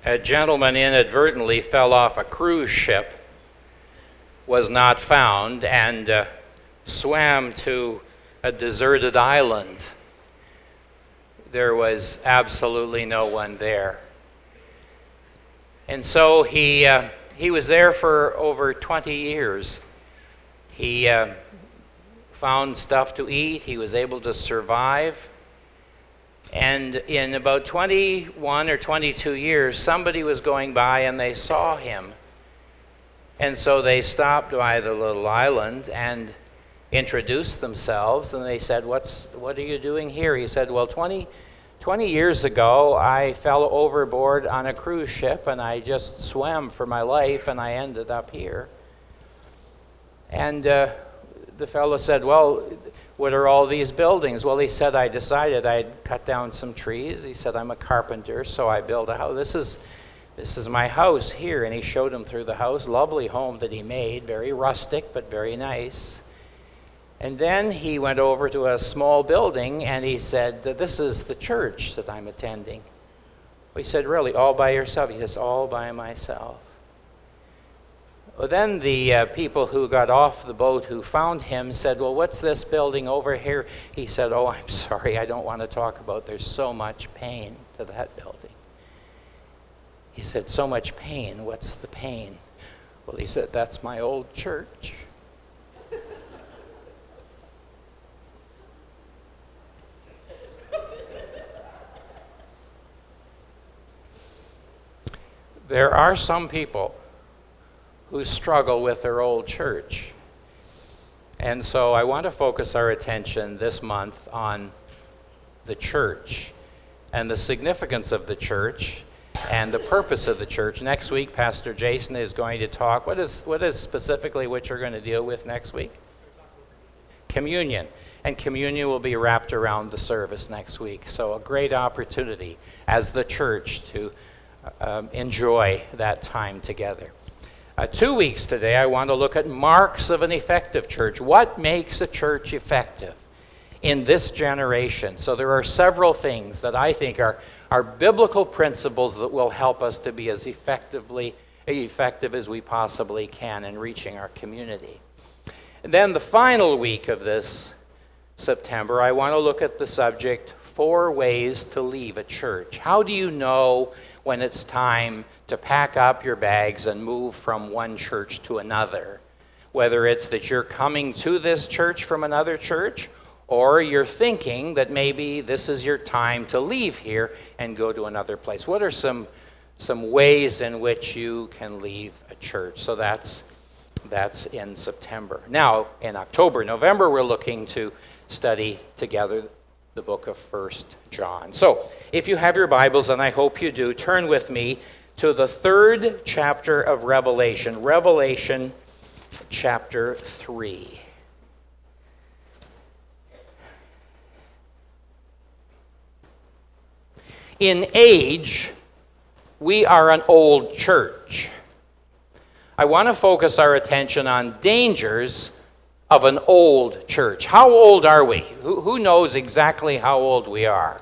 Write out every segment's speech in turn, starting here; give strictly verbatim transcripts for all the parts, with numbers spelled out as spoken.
a gentleman inadvertently fell off a cruise ship, was not found, and uh, swam to a deserted island. There was absolutely no one there. And so he uh, he was there for over twenty years. He uh, found stuff to eat. He was able to survive. And in about twenty-one or twenty-two years, somebody was going by and they saw him. And so they stopped by the little island and introduced themselves, and they said, What's, what are you doing here? He said, well, twenty, twenty years ago, I fell overboard on a cruise ship, and I just swam for my life, and I ended up here. And uh, the fellow said, well, what are all these buildings? Well, he said, I decided I'd cut down some trees. He said, I'm a carpenter, so I built a house. This is This is my house here, and he showed him through the house. Lovely home that he made, very rustic, but very nice. And then he went over to a small building, and he said, this is the church that I'm attending. He said, really, all by yourself? He says, all by myself. Well, then the uh, people who got off the boat who found him said, well, what's this building over here? He said, oh, I'm sorry, I don't want to talk about it. There's so much pain to that building. He said, so much pain, what's the pain? Well, he said, that's my old church. There are some people who struggle with their old church. And so I want to focus our attention this month on the church and the significance of the church and the purpose of the church. Next week, Pastor Jason is going to talk. What is what is specifically what you're going to deal with next week? Communion. And communion will be wrapped around the service next week. So a great opportunity as the church to um, enjoy that time together. Uh, two weeks today, I want to look at marks of an effective church. What makes a church effective in this generation? So there are several things that I think are are biblical principles that will help us to be as effectively effective as we possibly can in reaching our community. And then the final week of this September, I want to look at the subject, four ways to leave a church. How do you know when it's time to pack up your bags and move from one church to another? Whether it's that you're coming to this church from another church, or you're thinking that maybe this is your time to leave here and go to another place. What are some some ways in which you can leave a church? So that's that's in September. Now, in October, November, we're looking to study together the book of First John. So, if you have your Bibles, and I hope you do, turn with me to the third chapter of Revelation, Revelation chapter three. In age, we are an old church. I want to focus our attention on dangers of an old church. How old are we? Who, who knows exactly how old we are?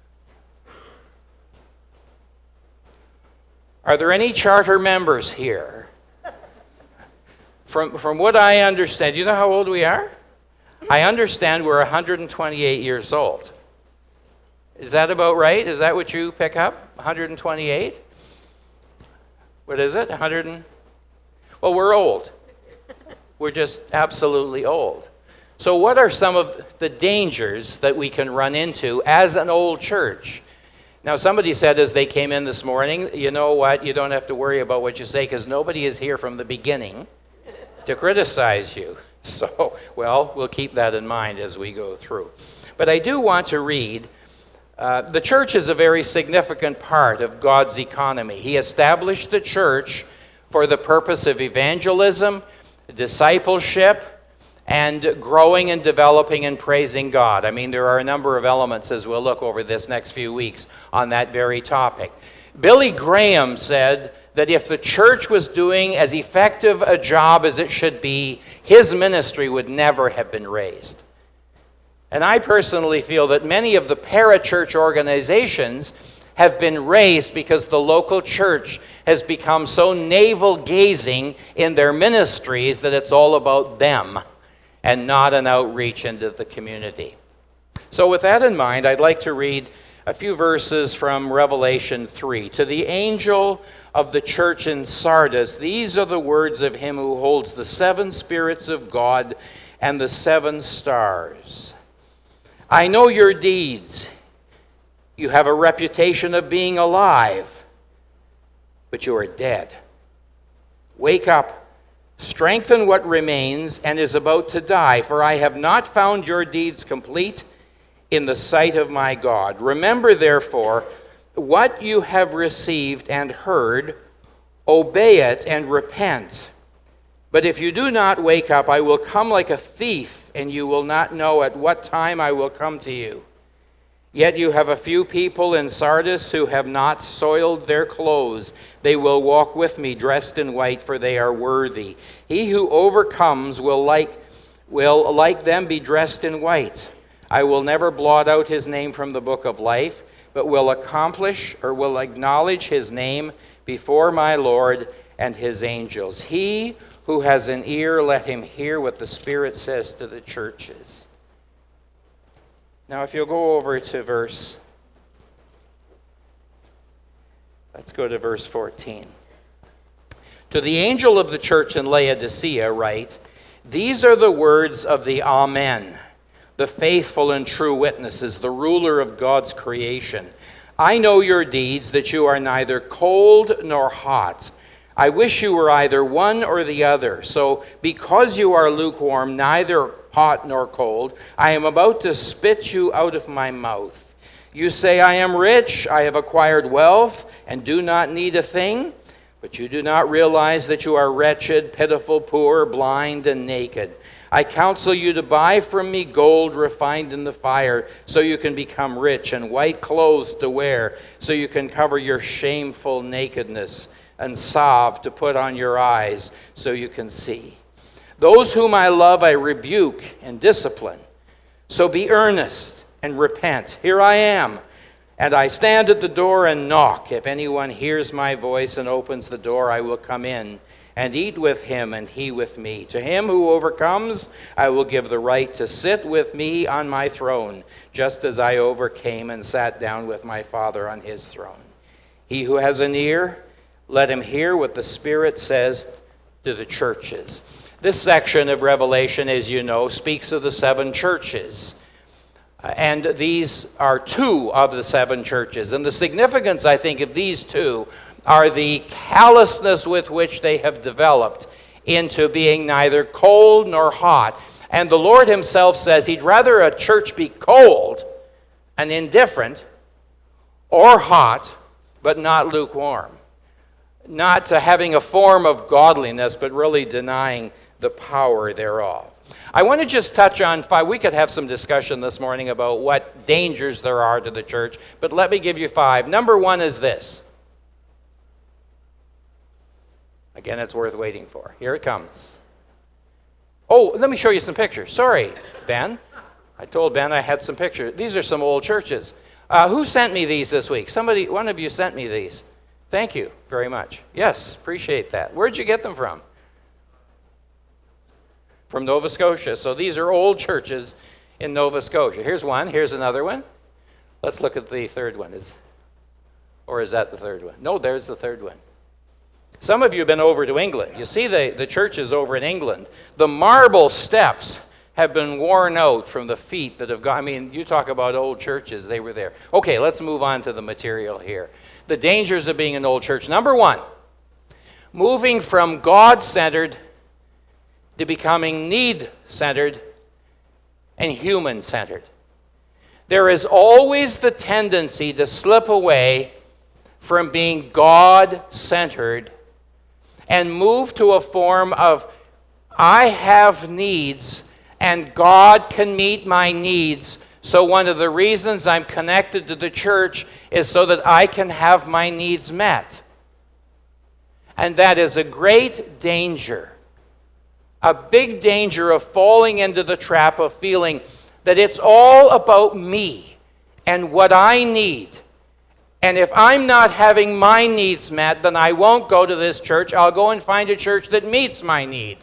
Are there any charter members here? From, from what I understand, do you know how old we are? I understand we're one hundred twenty-eight years old. Is that about right? Is that what you pick up? one hundred twenty-eight? What is it? one hundred? And... Well, we're old. We're just absolutely old. So what are some of the dangers that we can run into as an old church? Now, somebody said as they came in this morning, you know what? You don't have to worry about what you say because nobody is here from the beginning to criticize you. So, well, we'll keep that in mind as we go through. But I do want to read. Uh, the church is a very significant part of God's economy. He established the church for the purpose of evangelism, discipleship, and growing and developing and praising God. I mean, there are a number of elements as we'll look over this next few weeks on that very topic. Billy Graham said that if the church was doing as effective a job as it should be, his ministry would never have been raised. And I personally feel that many of the parachurch organizations have been raised because the local church has become so navel-gazing in their ministries that it's all about them and not an outreach into the community. So with that in mind, I'd like to read a few verses from Revelation three. To the angel of the church in Sardis, these are the words of him who holds the seven spirits of God and the seven stars. I know your deeds. You have a reputation of being alive, but you are dead. Wake up, strengthen what remains and is about to die, for I have not found your deeds complete in the sight of my God. Remember, therefore, what you have received and heard, obey it and repent. But if you do not wake up, I will come like a thief, and you will not know at what time I will come to you. Yet you have a few people in Sardis who have not soiled their clothes. They will walk with me dressed in white, for they are worthy. He who overcomes will like, will like them be dressed in white. I will never blot out his name from the book of life, but will accomplish or will acknowledge his name before my Lord and his angels. He who has an ear, let him hear what the Spirit says to the churches. Now, if you'll go over to verse, let's go to verse fourteen. To the angel of the church in Laodicea write, these are the words of the Amen, the faithful and true witnesses, the ruler of God's creation. I know your deeds, that you are neither cold nor hot. I wish you were either one or the other. So because you are lukewarm, neither hot nor cold, I am about to spit you out of my mouth. You say, I am rich, I have acquired wealth, and do not need a thing. But you do not realize that you are wretched, pitiful, poor, blind, and naked. I counsel you to buy from me gold refined in the fire, so you can become rich, and white clothes to wear, so you can cover your shameful nakedness, and salve to put on your eyes, so you can see. Those whom I love I rebuke and discipline. So be earnest and repent. Here I am, and I stand at the door and knock. If anyone hears my voice and opens the door, I will come in and eat with him and he with me. To him who overcomes, I will give the right to sit with me on my throne, just as I overcame and sat down with my Father on his throne. He who has an ear, let him hear what the Spirit says to the churches. This section of Revelation, as you know, speaks of the seven churches. And these are two of the seven churches. And the significance, I think, of these two are the callousness with which they have developed into being neither cold nor hot. And the Lord himself says he'd rather a church be cold and indifferent or hot, but not lukewarm. Not uh, having a form of godliness, but really denying the power thereof. I want to just touch on five. We could have some discussion this morning about what dangers there are to the church, but let me give you five. Number one is this. Again, it's worth waiting for. Here it comes. Oh, let me show you some pictures. Sorry, Ben. I told Ben I had some pictures. These are some old churches. Uh, who sent me these this week? Somebody, one of you sent me these. Thank you very much. Yes, appreciate that. Where'd you get them from? From Nova Scotia. So these are old churches in Nova Scotia. Here's one. Here's another one. Let's look at the third one. Is, or is that the third one? No, there's the third one. Some of you have been over to England. You see the, the churches over in England. The marble steps have been worn out from the feet that have gone. I mean, you talk about old churches. They were there. Okay, let's move on to the material here. The dangers of being an old church. Number one, moving from God-centered to becoming need-centered and human-centered. There is always the tendency to slip away from being God-centered and move to a form of, I have needs and God can meet my needs. So one of the reasons I'm connected to the church is so that I can have my needs met. And that is a great danger. A big danger of falling into the trap of feeling that it's all about me and what I need And if I'm not having my needs met, then I won't go to this church. I'll go and find a church that meets my need.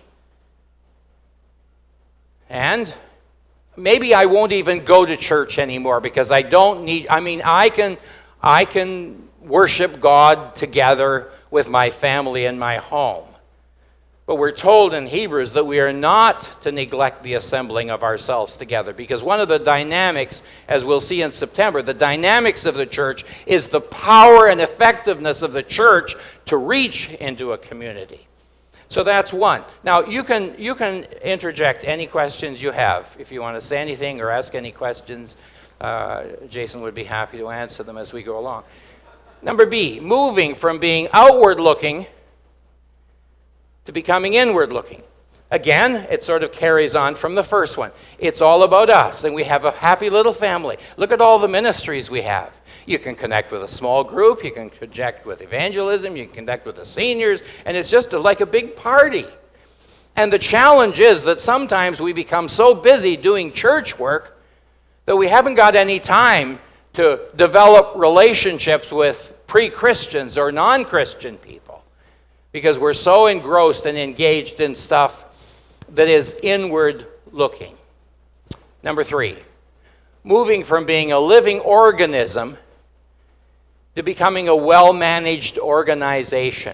And maybe I won't even go to church anymore because I don't need, I mean, I can, I can worship God together with my family in my home. But we're told in Hebrews that we are not to neglect the assembling of ourselves together, because one of the dynamics, as we'll see in September, the dynamics of the church is the power and effectiveness of the church to reach into a community. So that's one. Now, you can, you can interject any questions you have. If you want to say anything or ask any questions, uh, Jason would be happy to answer them as we go along. Number B, moving from being outward-looking to becoming inward-looking. Again, it sort of carries on from the first one. It's all about us, and we have a happy little family. Look at all the ministries we have. You can connect with a small group, you can connect with evangelism, you can connect with the seniors, and it's just a, like a big party. And the challenge is that sometimes we become so busy doing church work that we haven't got any time to develop relationships with pre-Christians or non-Christian people, because we're so engrossed and engaged in stuff that is inward looking. Number three, moving from being a living organism to becoming a well-managed organization.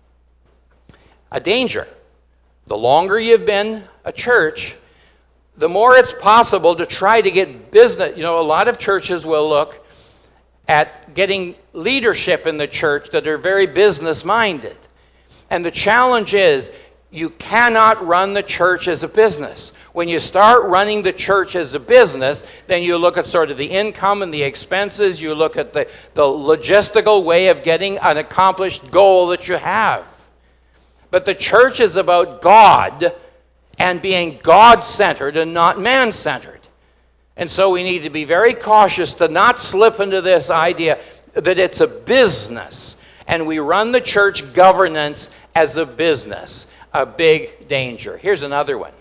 A danger. The longer you've been a church, the more it's possible to try to get business. You know, a lot of churches will look at getting leadership in the church that are very business-minded. And the challenge is, you cannot run the church as a business. When you start running the church as a business, then you look at sort of the income and the expenses, you look at the, the logistical way of getting an accomplished goal that you have. But the church is about God and being God-centered and not man-centered. And so we need to be very cautious to not slip into this idea that it's a business, and we run the church governance as a business. A big danger. Here's another one.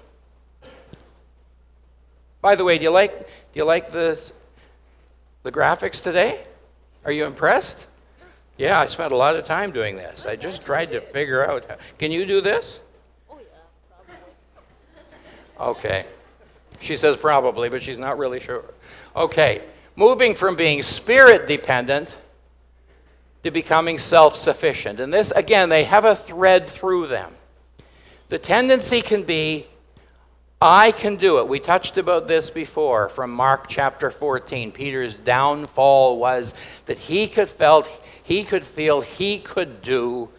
By the way, do you like do you like the the graphics today? Are you impressed? Yeah, I spent a lot of time doing this. I just tried to figure out. How, can you do this? Oh yeah, probably. Okay. She says probably, but she's not really sure. Okay. Moving from being spirit dependent to becoming self-sufficient. And this, again, they have a thread through them. The tendency can be, I can do it. We touched about this before from Mark chapter fourteen. Peter's downfall was that he could felt he could feel he could do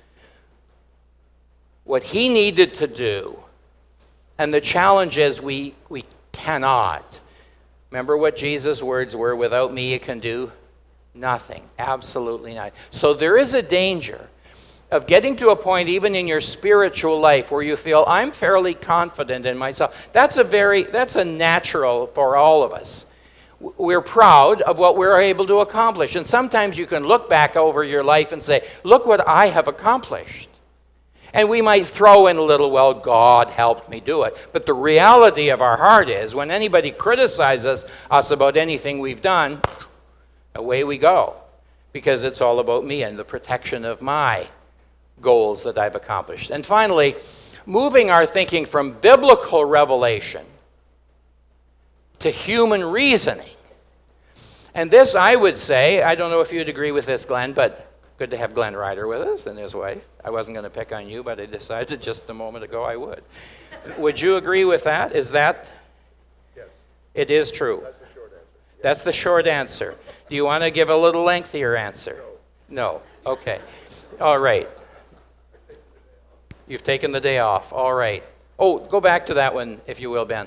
what he needed to do. And the challenge is we we cannot. Remember what Jesus' words were, without me you can do nothing. Absolutely not. So there is a danger of getting to a point even in your spiritual life where you feel, I'm fairly confident in myself. That's a very, that's a natural for all of us. We're proud of what we're able to accomplish. And sometimes you can look back over your life and say, look what I have accomplished. And we might throw in a little, well, God helped me do it. But the reality of our heart is, when anybody criticizes us about anything we've done, away we go. Because it's all about me and the protection of my goals that I've accomplished. And finally, moving our thinking from biblical revelation to human reasoning. And this, I would say, I don't know if you'd agree with this, Glenn, but good to have Glenn Ryder with us and his wife. I wasn't going to pick on you, but I decided just a moment ago I would. Would you agree with that? Is that? Yes. It is true. That's the short answer. Yes. That's the short answer. Do you want to give a little lengthier answer? No. No. Okay. All right. You've taken the day off. All right. Oh, go back to that one, if you will, Ben.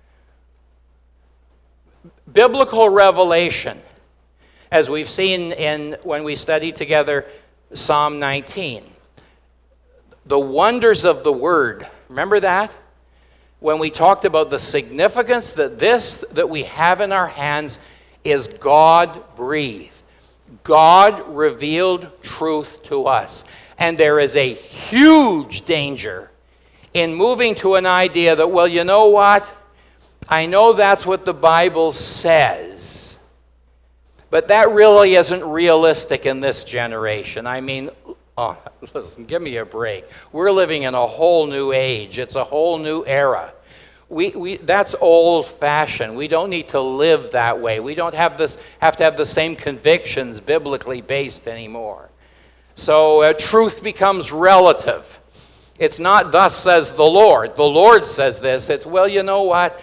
Biblical revelation, as we've seen in when we studied together Psalm nineteen. The wonders of the Word. Remember that? When we talked about the significance that this that we have in our hands is God-breathed. God revealed truth to us. And there is a huge danger in moving to an idea that, well, you know what? I know that's what the Bible says, But that really isn't realistic in this generation. I mean, oh, listen, give me a break. We're living in a whole new age. It's a whole new era. We, we, that's old-fashioned. We don't need to live that way. We don't have, this, have to have the same convictions biblically based anymore. So uh, truth becomes relative. It's not thus says the Lord. The Lord says this. It's, well, you know what?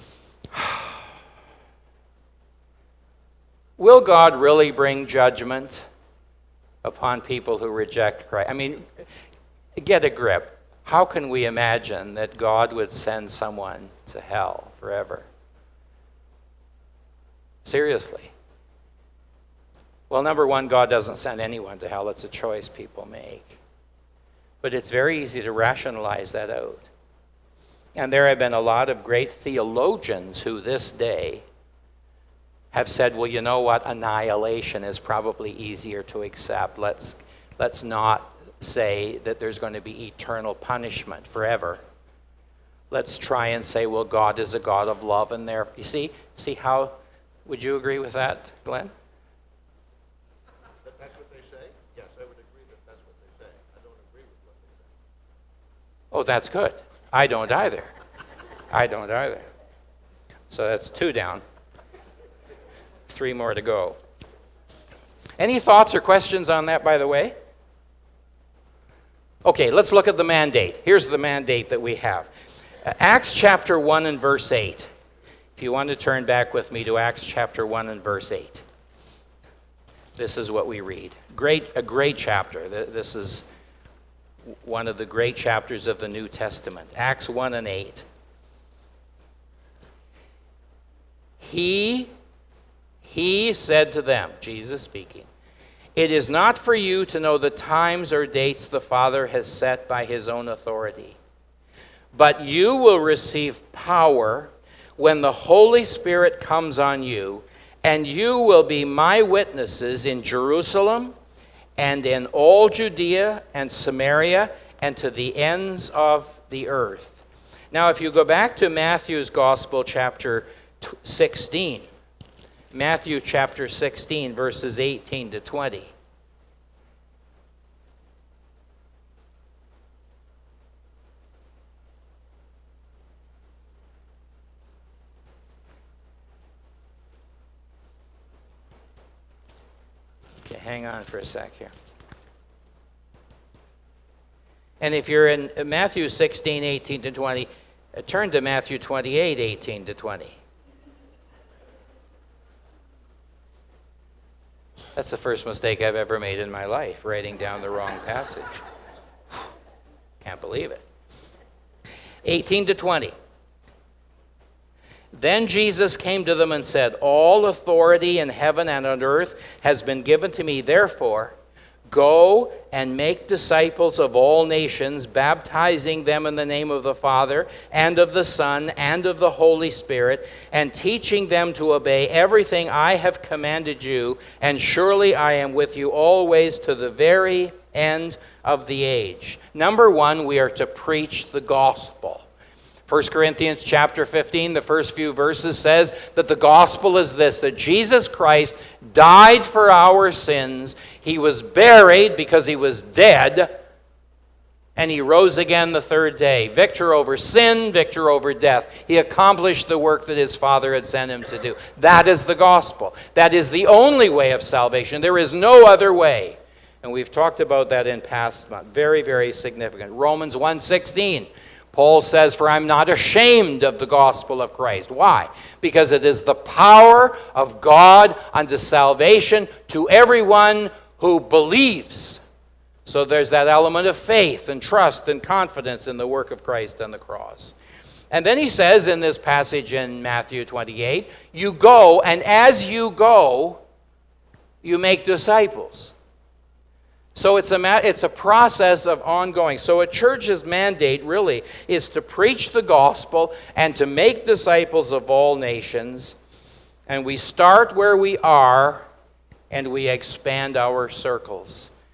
Will God really bring judgment upon people who reject Christ? I mean, get a grip. How can we imagine that God would send someone to hell forever? Seriously. Well, number one, God doesn't send anyone to hell. It's a choice people make. But it's very easy to rationalize that out. And there have been a lot of great theologians who this day have said, well, you know what? Annihilation is probably easier to accept. Let's, let's not say that there's going to be eternal punishment forever. Let's try and say, well, God is a God of love, and there. You see, see how? Would you agree with that, Glenn? That that's what they say. Yes, I would agree that that's what they say. I don't agree with what they say. Oh, that's good. I don't either. I don't either. So that's two down. Three more to go. Any thoughts or questions on that, by the way? Okay, let's look at the mandate. Here's the mandate that we have. Uh, Acts chapter one and verse eight. If you want to turn back with me to Acts chapter one and verse eight. This is what we read. Great, a great chapter. This is one of the great chapters of the New Testament. Acts one and eight. He, he said to them, Jesus speaking, "It is not for you to know the times or dates the Father has set by his own authority, but you will receive power when the Holy Spirit comes on you, and you will be my witnesses in Jerusalem and in all Judea and Samaria and to the ends of the earth." Now, if you go back to Matthew's Gospel, chapter sixteen, Matthew chapter sixteen, verses eighteen to twenty. Okay, hang on for a sec here. And if you're in Matthew sixteen, eighteen to twenty, turn to Matthew twenty-eight, eighteen to twenty. That's the first mistake I've ever made in my life, writing down the wrong passage. Can't believe it. eighteen to twenty. Then Jesus came to them and said, "All authority in heaven and on earth has been given to me. Therefore, go and make disciples of all nations, baptizing them in the name of the Father and of the Son and of the Holy Spirit, and teaching them to obey everything I have commanded you. And surely I am with you always to the very end of the age." Number one, we are to preach the gospel. First Corinthians chapter fifteen, the first few verses says that the gospel is this, that Jesus Christ died for our sins. He was buried because he was dead, and he rose again the third day. Victor over sin, victor over death. He accomplished the work that his Father had sent him to do. That is the gospel. That is the only way of salvation. There is no other way. And we've talked about that in past months. Very, very significant. Romans one sixteen. Paul says, "For I'm not ashamed of the gospel of Christ." Why? Because it is the power of God unto salvation to everyone who believes. So there's that element of faith and trust and confidence in the work of Christ on the cross. And then he says in this passage in Matthew twenty-eight, you go, and as you go, you make disciples. So it's a, it's a process of ongoing. So a church's mandate really is to preach the gospel and to make disciples of all nations. And we start where we are and we expand our circles.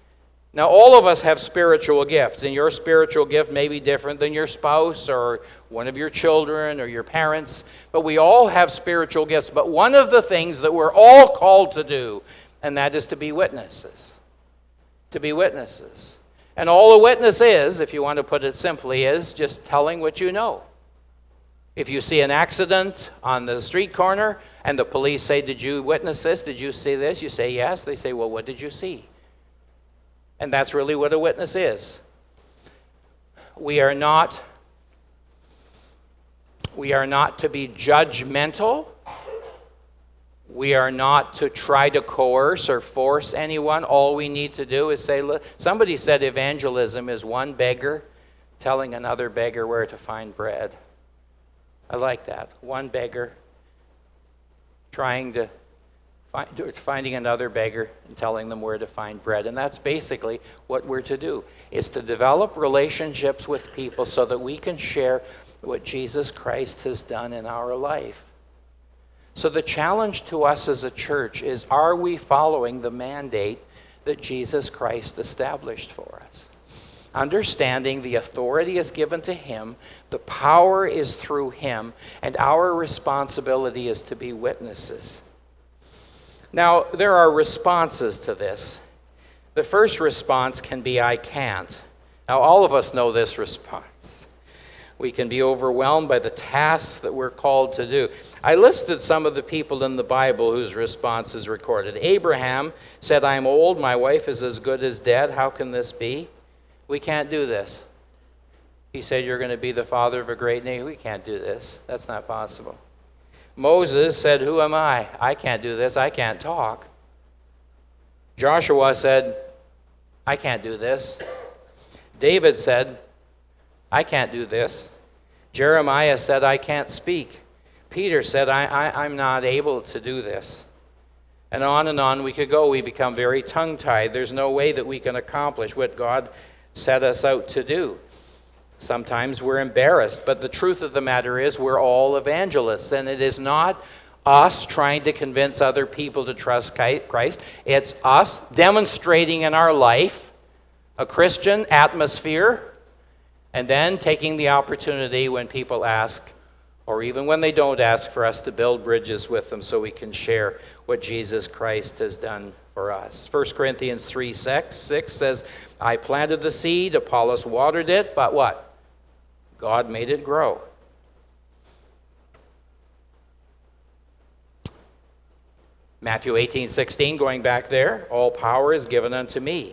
Now, all of us have spiritual gifts, and your spiritual gift may be different than your spouse or one of your children or your parents, but we all have spiritual gifts. But one of the things that we're all called to do, and that is to be witnesses. To be witnesses. And all a witness is, if you want to put it simply, is just telling what you know. If you see an accident on the street corner and the police say, "Did you witness this? Did you see this?" You say, "Yes." They say, "Well, what did you see?" And that's really what a witness is. We are not, we are not to be judgmental. We are not to try to coerce or force anyone. All we need to do is say, look, somebody said evangelism is one beggar telling another beggar where to find bread. I like that. One beggar trying to find, finding another beggar and telling them where to find bread. And that's basically what we're to do, is to develop relationships with people so that we can share what Jesus Christ has done in our life. So the challenge to us as a church is, are we following the mandate that Jesus Christ established for us? Understanding the authority is given to him, the power is through him, and our responsibility is to be witnesses. Now, there are responses to this. The first response can be, "I can't." Now, all of us know this response. We can be overwhelmed by the tasks that we're called to do. I listed some of the people in the Bible whose response is recorded. Abraham said, "I'm old, my wife is as good as dead. How can this be? We can't do this." He said, "You're going to be the father of a great nation." We can't do this. That's not possible. Moses said, "Who am I? I can't do this. I can't talk." Joshua said, "I can't do this." David said, "I can't do this." Jeremiah said, "I can't speak." Peter said, I, I, I'm not able to do this. And on and on we could go. We become very tongue-tied. There's no way that we can accomplish what God set us out to do. Sometimes we're embarrassed, but the truth of the matter is we're all evangelists, and it is not us trying to convince other people to trust Christ. It's us demonstrating in our life a Christian atmosphere, and then taking the opportunity when people ask, or even when they don't ask, for us to build bridges with them so we can share what Jesus Christ has done for us. First Corinthians three six says, "I planted the seed, Apollos watered it, but what? God made it grow." Matthew eighteen sixteen, going back there, "All power is given unto me."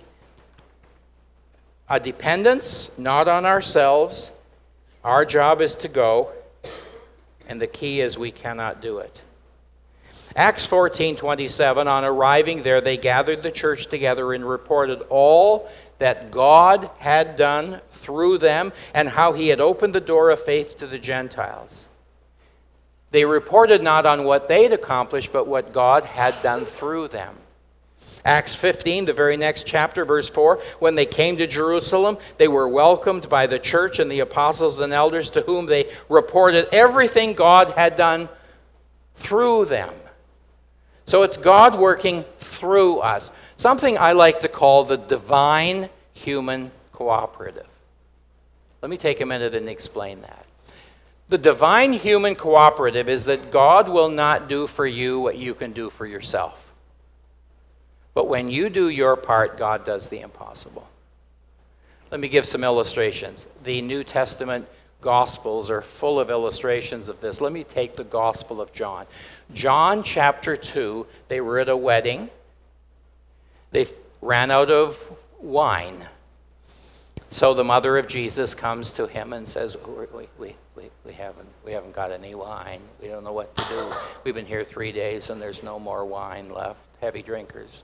A dependence, not on ourselves. Our job is to go, and the key is we cannot do it. Acts fourteen twenty-seven, on arriving there, they gathered the church together and reported all that God had done through them and how he had opened the door of faith to the Gentiles. They reported not on what they'd accomplished, but what God had done through them. Acts fifteen, the very next chapter, verse four, when they came to Jerusalem, they were welcomed by the church and the apostles and elders, to whom they reported everything God had done through them. So it's God working through us. Something I like to call the divine human cooperative. Let me take a minute and explain that. The divine human cooperative is that God will not do for you what you can do for yourself. But when you do your part, God does the impossible. Let me give some illustrations. The New Testament Gospels are full of illustrations of this. Let me take the Gospel of John. John chapter two, they were at a wedding. They ran out of wine. So the mother of Jesus comes to him and says, we, we, we, we, haven't, we haven't got any wine. We don't know what to do. We've been here three days and there's no more wine left. Heavy drinkers.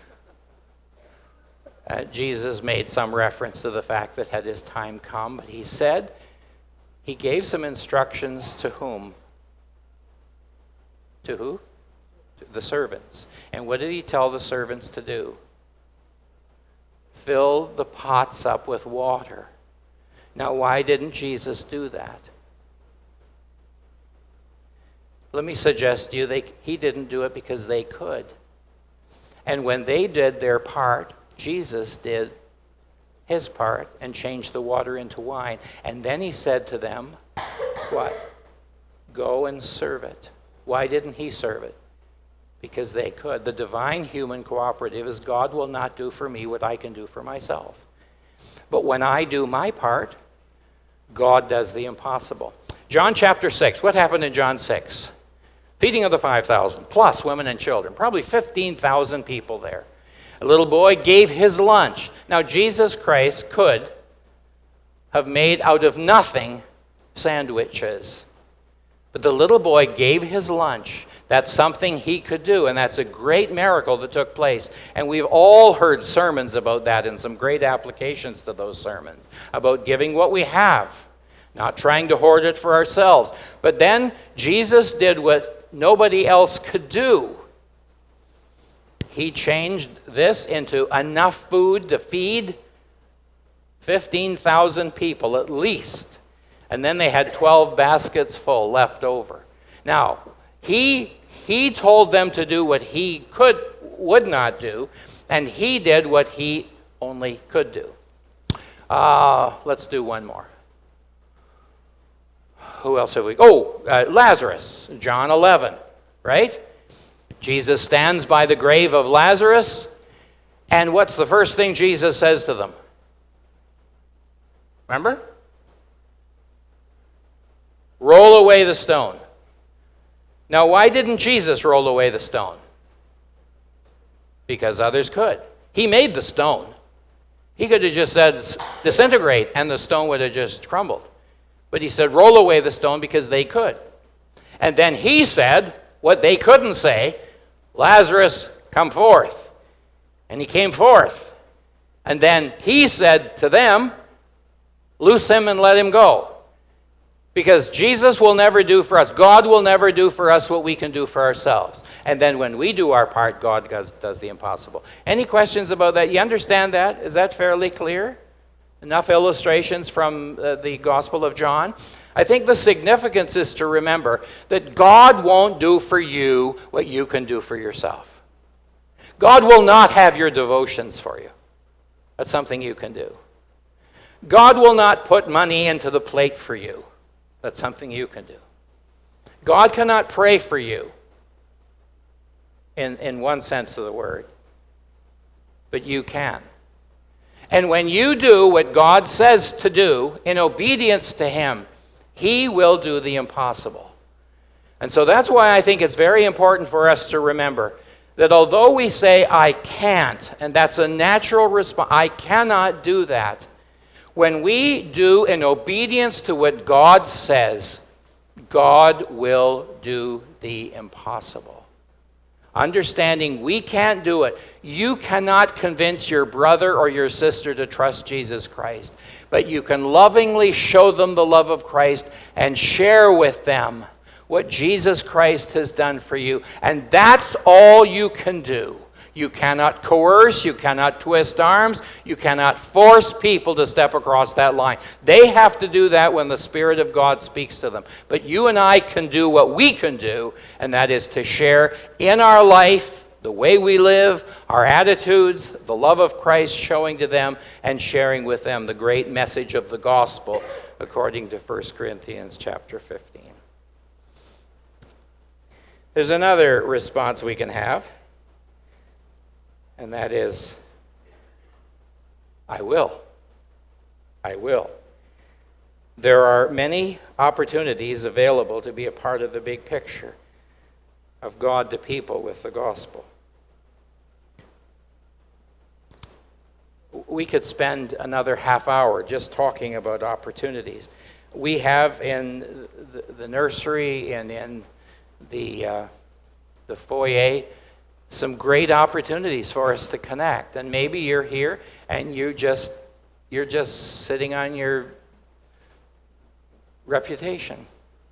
Uh, Jesus made some reference to the fact that had his time come, but he said, he gave some instructions to whom? To who? To the servants. And what did he tell the servants to do? Fill the pots up with water. Now, why didn't Jesus do that? Let me suggest to you, they, he didn't do it because they could. And when they did their part, Jesus did his part and changed the water into wine. And then he said to them, what? Go and serve it. Why didn't he serve it? Because they could. The divine human cooperative is God will not do for me what I can do for myself. But when I do my part, God does the impossible. John chapter six. What happened in John six? Feeding of the five thousand, plus women and children. Probably fifteen thousand people there. A little boy gave his lunch. Now, Jesus Christ could have made out of nothing sandwiches. But the little boy gave his lunch. That's something he could do, and that's a great miracle that took place. And we've all heard sermons about that and some great applications to those sermons, about giving what we have, not trying to hoard it for ourselves. But then Jesus did what nobody else could do. He changed this into enough food to feed fifteen thousand people at least. And then they had twelve baskets full left over. Now, he he told them to do what he could would not do, and he did what he only could do. Uh, let's do one more. Who else have we? Oh, uh, Lazarus, John eleven, right? Jesus stands by the grave of Lazarus, and what's the first thing Jesus says to them? Remember? Roll away the stone. Now, why didn't Jesus roll away the stone? Because others could. He made the stone. He could have just said, disintegrate, and the stone would have just crumbled. But he said, roll away the stone because they could. And then he said what they couldn't say, Lazarus, come forth. And he came forth. And then he said to them, loose him and let him go. Because Jesus will never do for us, God will never do for us what we can do for ourselves. And then when we do our part, God does, does the impossible. Any questions about that? You understand that? Is that fairly clear? Enough illustrations from uh, the Gospel of John? I think the significance is to remember that God won't do for you what you can do for yourself. God will not have your devotions for you. That's something you can do. God will not put money into the plate for you. That's something you can do. God cannot pray for you in, in one sense of the word, but you can. And when you do what God says to do in obedience to him, he will do the impossible. And so that's why I think it's very important for us to remember that although we say, I can't, and that's a natural response, I cannot do that, when we do in obedience to what God says, God will do the impossible. Understanding we can't do it. You cannot convince your brother or your sister to trust Jesus Christ, but you can lovingly show them the love of Christ and share with them what Jesus Christ has done for you. And that's all you can do. You cannot coerce, you cannot twist arms, you cannot force people to step across that line. They have to do that when the Spirit of God speaks to them. But you and I can do what we can do, and that is to share in our life, the way we live, our attitudes, the love of Christ showing to them, and sharing with them the great message of the gospel, according to First Corinthians chapter fifteen. There's another response we can have. And that is, I will. I will. There are many opportunities available to be a part of the big picture of God to people with the gospel. We could spend another half hour just talking about opportunities. We have in the nursery and in the, uh, the foyer some great opportunities for us to connect. And maybe you're here and you just you're just sitting on your reputation.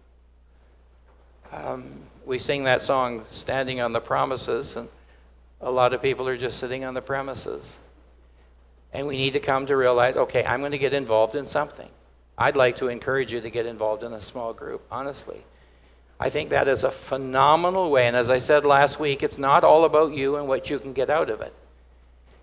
Um, we sing that song, Standing on the Promises, and a lot of people are just sitting on the premises. And we need to come to realize, okay, I'm going to get involved in something. I'd like to encourage you to get involved in a small group, honestly. I think that is a phenomenal way. And as I said last week, it's not all about you and what you can get out of it.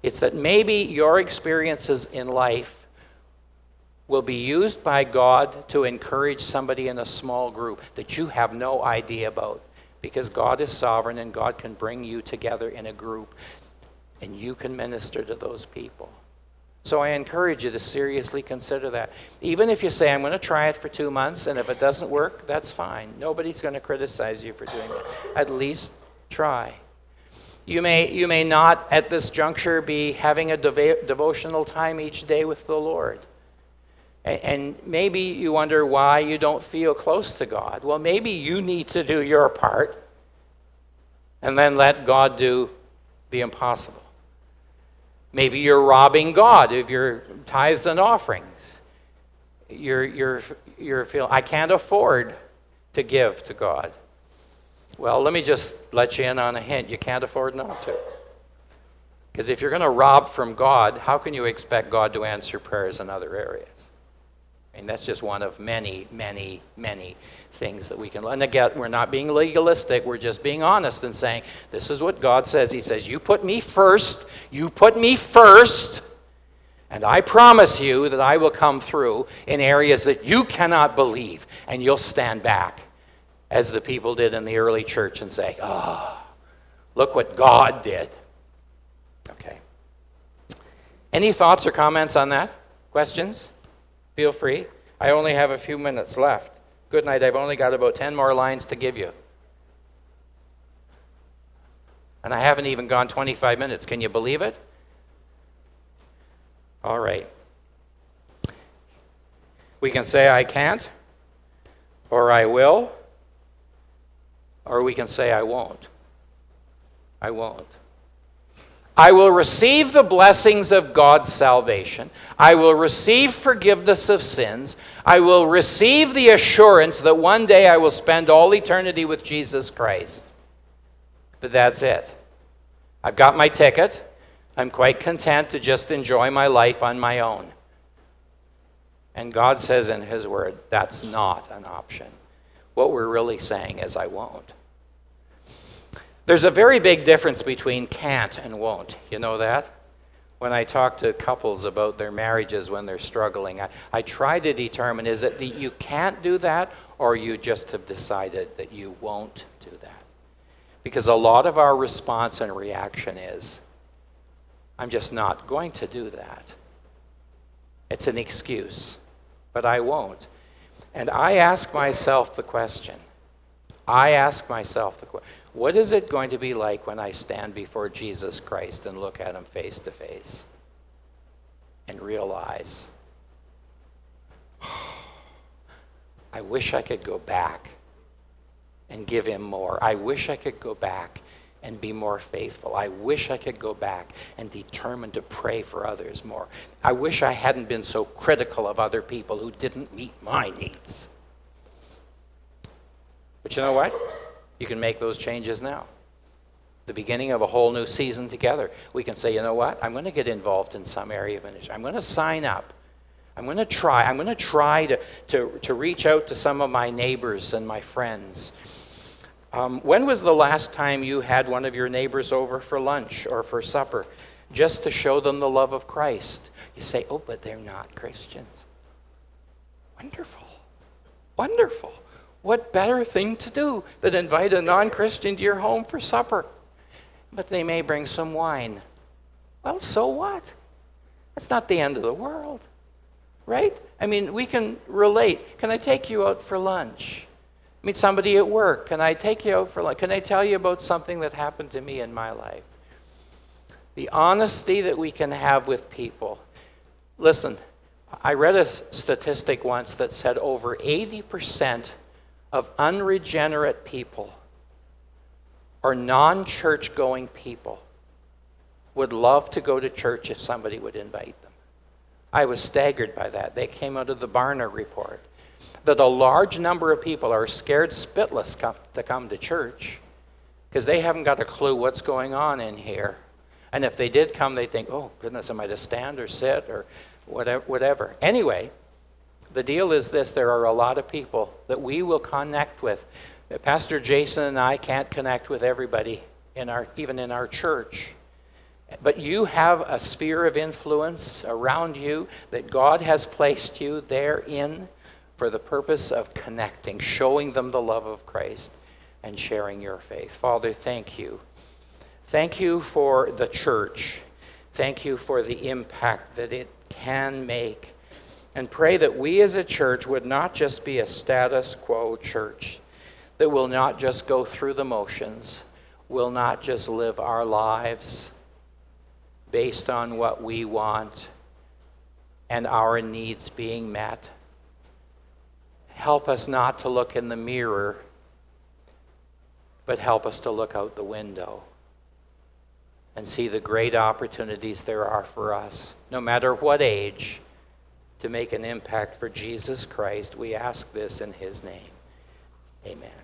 It's that maybe your experiences in life will be used by God to encourage somebody in a small group that you have no idea about. Because God is sovereign and God can bring you together in a group and you can minister to those people. So I encourage you to seriously consider that. Even if you say, I'm going to try it for two months, and if it doesn't work, that's fine. Nobody's going to criticize you for doing it. At least try. You may, you may not, at this juncture, be having a dev- devotional time each day with the Lord. And, and maybe you wonder why you don't feel close to God. Well, maybe you need to do your part and then let God do the impossible. Maybe you're robbing God of your tithes and offerings. You're, you're, you're feeling, I can't afford to give to God. Well, let me just let you in on a hint. You can't afford not to. Because if you're going to rob from God, how can you expect God to answer prayers in other areas? I mean, that's just one of many, many, many things that we can learn. And again, we're not being legalistic. We're just being honest and saying, this is what God says. He says, you put me first. You put me first. And I promise you that I will come through in areas that you cannot believe. And you'll stand back, as the people did in the early church, and say, oh, look what God did. Okay. Any thoughts or comments on that? Questions? Feel free. I only have a few minutes left. Good night. I've only got about ten more lines to give you. And I haven't even gone twenty-five minutes. Can you believe it? All right. We can say I can't, or I will, or we can say I won't. I won't. I will receive the blessings of God's salvation. I will receive forgiveness of sins. I will receive the assurance that one day I will spend all eternity with Jesus Christ. But that's it. I've got my ticket. I'm quite content to just enjoy my life on my own. And God says in His Word, that's not an option. What we're really saying is, I won't. There's a very big difference between can't and won't. You know that? When I talk to couples about their marriages when they're struggling, I, I try to determine, is it that you can't do that, or you just have decided that you won't do that? Because a lot of our response and reaction is, I'm just not going to do that. It's an excuse, but I won't. And I ask myself the question, I ask myself the question, what is it going to be like when I stand before Jesus Christ and look at Him face to face and realize, oh, I wish I could go back and give Him more. I wish I could go back and be more faithful. I wish I could go back and determine to pray for others more. I wish I hadn't been so critical of other people who didn't meet my needs. But you know what? You can make those changes now. The beginning of a whole new season together. We can say, you know what? I'm going to get involved in some area of ministry. I'm going to sign up. I'm going to try. I'm going to try to, to, to reach out to some of my neighbors and my friends. Um, when was the last time you had one of your neighbors over for lunch or for supper just to show them the love of Christ? You say, oh, but they're not Christians. Wonderful. Wonderful. What better thing to do than invite a non-Christian to your home for supper? But they may bring some wine. Well, so what? That's not the end of the world, right? I mean, we can relate. Can I take you out for lunch? Meet somebody at work. Can I take you out for lunch? Can I tell you about something that happened to me in my life? The honesty that we can have with people. Listen, I read a statistic once that said over eighty percent of unregenerate people or non-church going people would love to go to church if somebody would invite them. I was staggered by that. They came out of the Barna report that a large number of people are scared spitless come, to come to church because they haven't got a clue what's going on in here. And if they did come, they think, oh, goodness, am I to stand or sit or whatever. whatever. Anyway, the deal is this, there are a lot of people that we will connect with. Pastor Jason and I can't connect with everybody, in our, even in our church. But you have a sphere of influence around you that God has placed you therein for the purpose of connecting, showing them the love of Christ, and sharing your faith. Father, thank you. Thank you for the church. Thank you for the impact that it can make. And pray that we as a church would not just be a status quo church, that will not just go through the motions, will not just live our lives based on what we want and our needs being met. Help us not to look in the mirror, but help us to look out the window and see the great opportunities there are for us, no matter what age, to make an impact for Jesus Christ. We ask this in his name. Amen.